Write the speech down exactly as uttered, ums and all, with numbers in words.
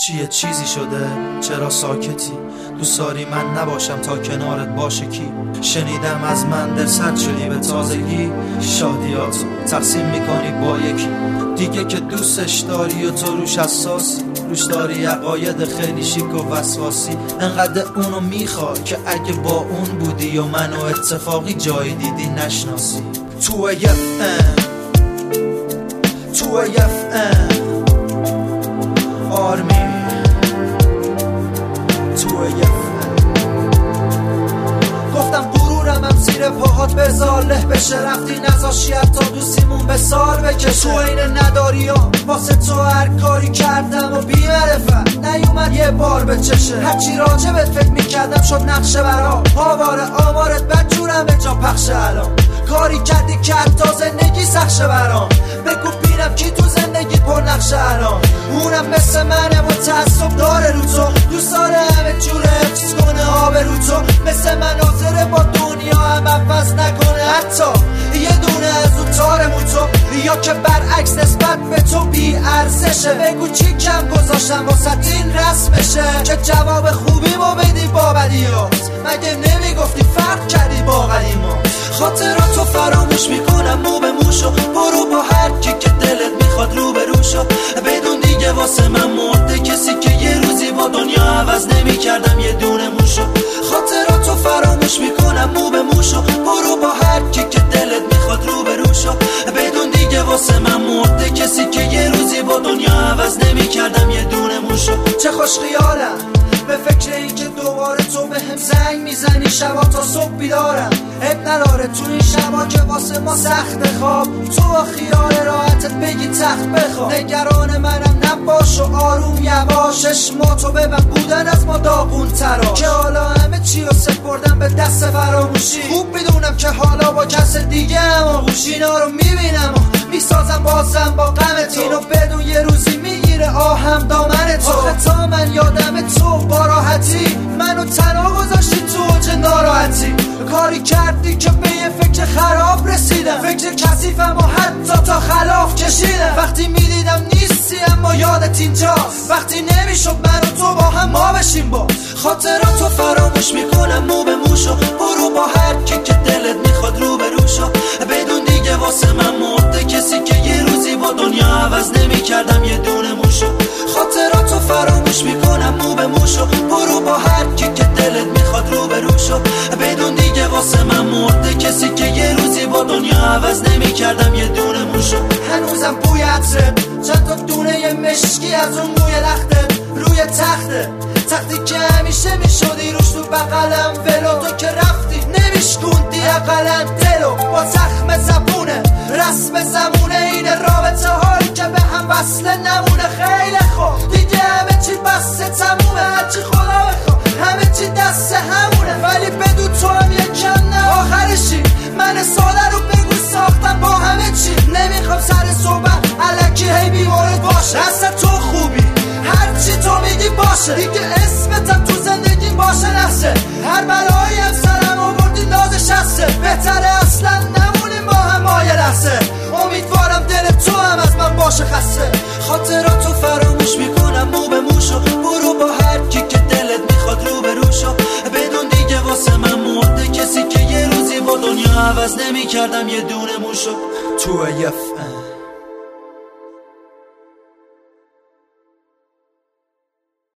چیه چیزی شده؟ چرا ساکتی؟ دوست داری من نباشم تا کنارت باشه کی؟ شنیدم از من دل سرد شدی به تازگی، شادیاتو تقسیم میکنی با یکی دیگه که دوستش داری و تو روش حساسی، روش داری عقاید خیلی شیک و وسواسی. انقدر اونو میخوای که اگه با اون بودی و منو اتفاقی جایی دیدی نشناسی. تو اف ام تو اف ام آرمی تو اف ام گفتم غرورم هم زیر پاهات بذار له بشه، رفتی نذاشی حتی دوستیمون به سال بکشه. تو این نداری ها واسه تو هر کاری کردم و بی معرفت نیومد یه بار به چشه. هرچی راجبت فکر میکردم شد نقشه برا آواره آمارت بدجورم به جا پخشه. الان کاری کردی که حتی زندگی سخشه برام، بگو بینم کی تو زندگی پر نقشه الان. اونم مثل منه و تعصب داره رو تو، دوست داره همه جوره حفظ کنه آب رو تو. مثل مناظره با دنیا هم عوض نکنه حتی یه دونه از اون تارمون تو، یا که برعکس نسبت به تو بی ارزشه. بگو چی کم گذاشتم واسه این رسمشه که جواب خوبی ما بدی با بدیات. مگه نمیگفتی فرق کردی با قدیما؟ خاطراتو فراموش میکنم مو به موشو، برو با هر کی که دلت میخواد رو به روشو. بدون دیگه واسه من مرده کسی که یه روزی با دنیا عوض نمیکردم یه دونه موشو. خاطراتو فراموش میکنم مو به موشو، برو با هر کی که دلت میخواد رو به روشو. بدون دیگه واسه من مرده کسی که یه روزی با دنیا عوض نمیکردم یه دونه موشو. چه خوش خیالم به فکر این که دوباره تو به هم زنگ میزنی شبا تا صبح بیدارم. اب نداره تو این شبا که واسه ما سخت خواب، تو با خیال راحتت بگی تخت بخواب. نگران منم نباش و آروم یواش، اشماتو ببن بودن از ما داغون تراش. که حالا همه چی رو سپردم به دست فراموشی، خوب میدونم که حالا با کس دیگه هم آغوش. اینا رو میبینم و میسازم بازم با غمت، اینو بدون یه روزی میگیره آهم دامن تو. آخه تا من یادم تو با راحتی منو تنها گذاشتی تو اوج ناراحتی. کاری کردی که به یه فکر خراب رسیدم، فکر کثیفم و حتی تا خلاف کشیدم. وقتی میدیدم نیستی اما یادت اینجاست، وقتی نمیشد من و تو با هم ما بشیم با. خاطراتو فراموش میکنم مو به موشو، برو با هر کی که دلت میخواد رو به روشو. بدون دیگه واسه من مرده کسی که یه روزی با دنیا عوض نمیکردم یه دونه موشو. خاطراتو فراموش میکنم مو به موشو، برو با هر کی که دلت میخواد رو به روشو. بدون دیگه واسه من مرده کسی که یه روزی با دنیا عوض نمیکردم یه دونه موشو. هنوزم بوی عطرت، چند تا دونه مشکی از اون موی لختت روی تخته، تختی که همیشه میشدی روش تو بغلم ولو. تو که رفتی نمیشکوندی اقلن دلو با زخم زبونه رسم زمونه. این رابطه هایی که به هم وصله نمونه. خیلی خوب دیگه همه چی بسته تمومه، هرچی خدا بخوا همه چی دست همونه. ولی بدون تو هم یکم نه آخرشی، من ساده رو بگو ساختم با همه چی. نمیخوام سر صحبت الکی هی بیمارت باشه، اصلا تو خوبی هرچی تو میگی باشه. دیگه اسمتم تو زندگی باشه نفسه، هر بلایی هم سرم آوردی نازش هسته. بهتره اصلا نمونیم با هم مایه لحظه، امیدوارم دل تو هم از من باشه خسته. خاطراتو فراموش میکنم مو به موشو، برو با هر کی که دلت میخواد رو به روشو. بدون دیگه واسه من مرده کسی که یه روزی با دنیا عوض نمیکردم یه دونه موشو. تو اف